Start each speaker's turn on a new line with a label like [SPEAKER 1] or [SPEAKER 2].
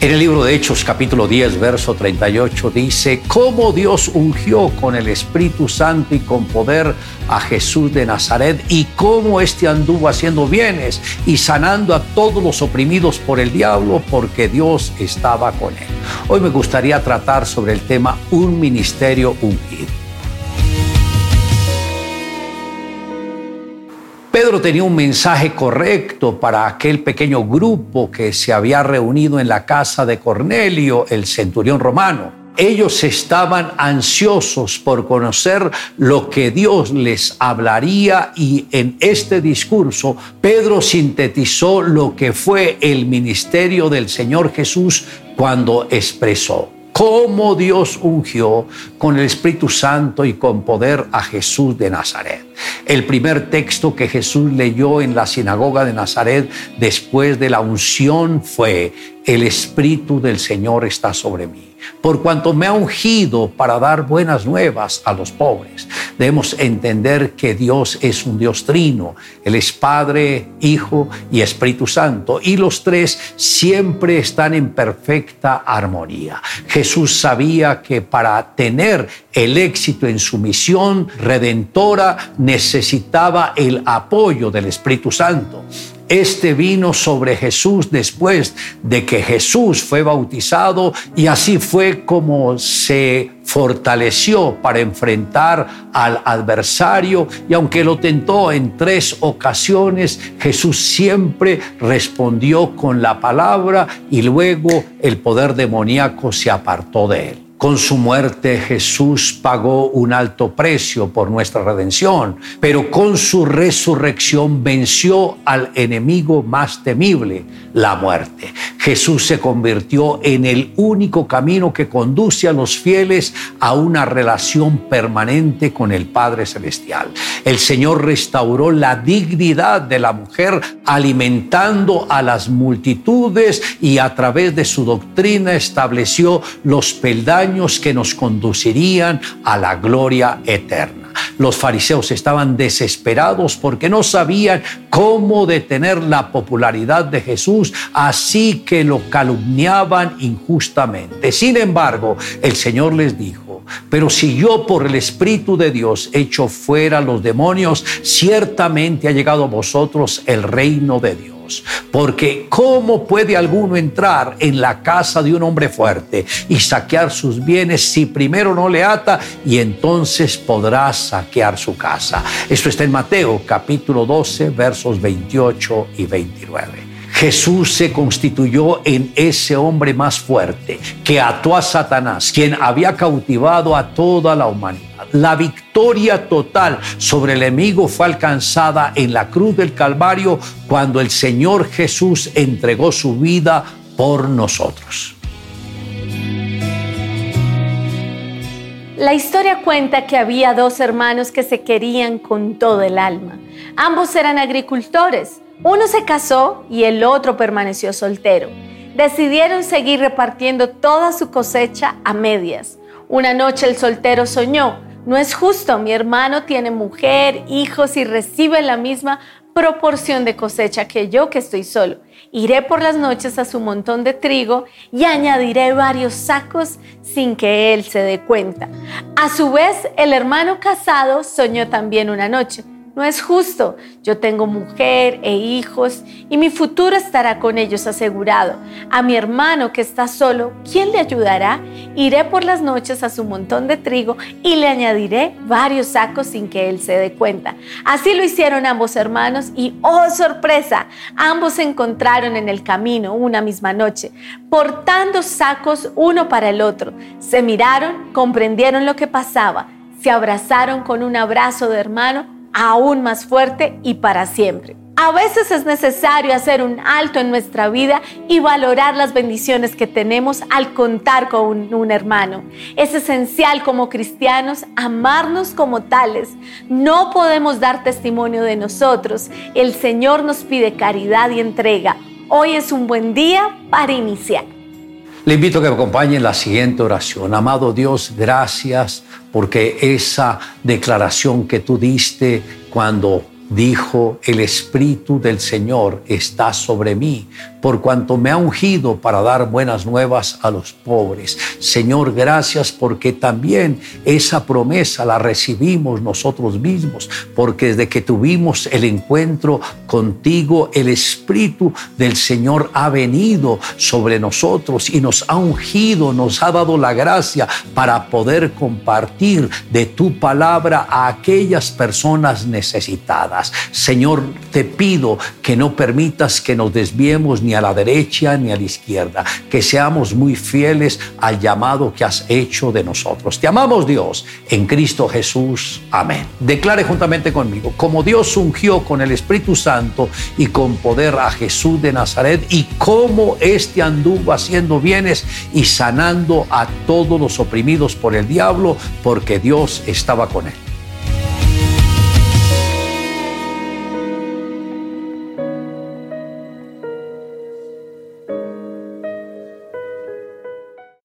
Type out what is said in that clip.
[SPEAKER 1] En el libro de Hechos, capítulo 10, verso 38, dice: cómo Dios ungió con el Espíritu Santo y con poder a Jesús de Nazaret, y cómo éste anduvo haciendo bienes y sanando a todos los oprimidos por el diablo, porque Dios estaba con él. Hoy me gustaría tratar sobre el tema un ministerio ungido. Pedro tenía un mensaje correcto para aquel pequeño grupo que se había reunido en la casa de Cornelio, el centurión romano. Ellos estaban ansiosos por conocer lo que Dios les hablaría, y en este discurso Pedro sintetizó lo que fue el ministerio del Señor Jesús cuando expresó cómo Dios ungió con el Espíritu Santo y con poder a Jesús de Nazaret. El primer texto que Jesús leyó en la sinagoga de Nazaret después de la unción fue: el Espíritu del Señor está sobre mí, por cuanto me ha ungido para dar buenas nuevas a los pobres. Debemos entender que Dios es un Dios trino. Él es Padre, Hijo y Espíritu Santo, y los tres siempre están en perfecta armonía. Jesús sabía que para tener el éxito en su misión redentora necesitaba el apoyo del Espíritu Santo. Este vino sobre Jesús después de que Jesús fue bautizado, y así fue como se fortaleció para enfrentar al adversario. Y aunque lo tentó en 3 ocasiones, Jesús siempre respondió con la palabra, y luego el poder demoníaco se apartó de él. Con su muerte Jesús pagó un alto precio por nuestra redención, pero con su resurrección venció al enemigo más temible, la muerte. Jesús se convirtió en el único camino que conduce a los fieles a una relación permanente con el Padre Celestial. El Señor restauró la dignidad de la mujer, alimentando a las multitudes, y a través de su doctrina estableció los peldaños que nos conducirían a la gloria eterna. Los fariseos estaban desesperados porque no sabían cómo detener la popularidad de Jesús, así que lo calumniaban injustamente. Sin embargo, el Señor les dijo: pero si yo por el Espíritu de Dios echo fuera los demonios, ciertamente ha llegado a vosotros el reino de Dios. Porque ¿cómo puede alguno entrar en la casa de un hombre fuerte y saquear sus bienes si primero no le ata, y entonces podrá saquear su casa? Esto está en Mateo capítulo 12, versos 28 y 29. Jesús se constituyó en ese hombre más fuerte que ató a Satanás, quien había cautivado a toda la humanidad. La victoria total sobre el enemigo fue alcanzada en la cruz del Calvario, cuando el Señor Jesús entregó su vida por nosotros.
[SPEAKER 2] La historia cuenta que había 2 hermanos que se querían con todo el alma. Ambos eran agricultores. Uno se casó y el otro permaneció soltero. Decidieron seguir repartiendo toda su cosecha a medias. Una noche el soltero soñó: no es justo, mi hermano tiene mujer, hijos y recibe la misma proporción de cosecha que yo, que estoy solo. Iré por las noches a su montón de trigo y añadiré varios sacos sin que él se dé cuenta. A su vez, el hermano casado soñó también una noche: no es justo, yo tengo mujer e hijos y mi futuro estará con ellos asegurado. A mi hermano que está solo, ¿quién le ayudará? Iré por las noches a su montón de trigo y le añadiré varios sacos sin que él se dé cuenta. Así lo hicieron ambos hermanos y, ¡oh sorpresa!, ambos se encontraron en el camino una misma noche, portando sacos uno para el otro. Se miraron, comprendieron lo que pasaba, se abrazaron con un abrazo de hermano aún más fuerte y para siempre. A veces es necesario hacer un alto en nuestra vida y valorar las bendiciones que tenemos al contar con un hermano. Es esencial como cristianos amarnos como tales. No podemos dar testimonio de nosotros. El Señor nos pide caridad y entrega. Hoy es un buen día para iniciar.
[SPEAKER 1] Le invito a que me acompañe en la siguiente oración. Amado Dios, gracias porque esa declaración que tú diste cuando Dijo: el Espíritu del Señor está sobre mí, por cuanto me ha ungido para dar buenas nuevas a los pobres. Señor, gracias porque también esa promesa la recibimos nosotros mismos, porque desde que tuvimos el encuentro contigo, el Espíritu del Señor ha venido sobre nosotros y nos ha ungido, nos ha dado la gracia para poder compartir de tu palabra a aquellas personas necesitadas. Señor, te pido que no permitas que nos desviemos ni a la derecha ni a la izquierda, que seamos muy fieles al llamado que has hecho de nosotros. Te amamos, Dios, en Cristo Jesús. Amén. Declare juntamente conmigo: como Dios ungió con el Espíritu Santo y con poder a Jesús de Nazaret, y cómo éste anduvo haciendo bienes y sanando a todos los oprimidos por el diablo, porque Dios estaba con él.